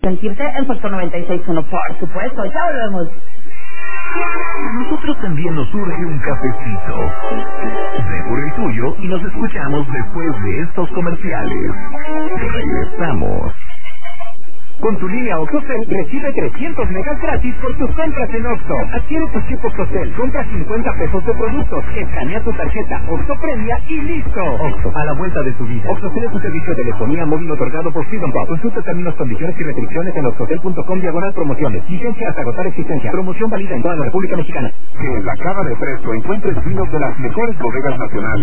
Sentirte en Factor 96.1, por supuesto. Ya volvemos. A nosotros también nos surge un cafecito. Ve por el tuyo y nos escuchamos después de estos comerciales. Regresamos. Con tu línea OXXOCEL recibe 300 megas gratis por tus compras en OXXO. Adquiere tu chip OXXOCEL, compra 50 pesos de productos, escanea tu tarjeta OXXO Premia y listo. OXXO, a la vuelta de tu vida. OXXOCEL es un servicio de telefonía móvil otorgado por Freedom Pop. Consulta términos, condiciones y restricciones en oxxocel.com/promociones. Vigencia hasta agotar existencia. Promoción válida en toda la República Mexicana. Que en la Cava de Fresco encuentres vinos de las mejores bodegas nacionales.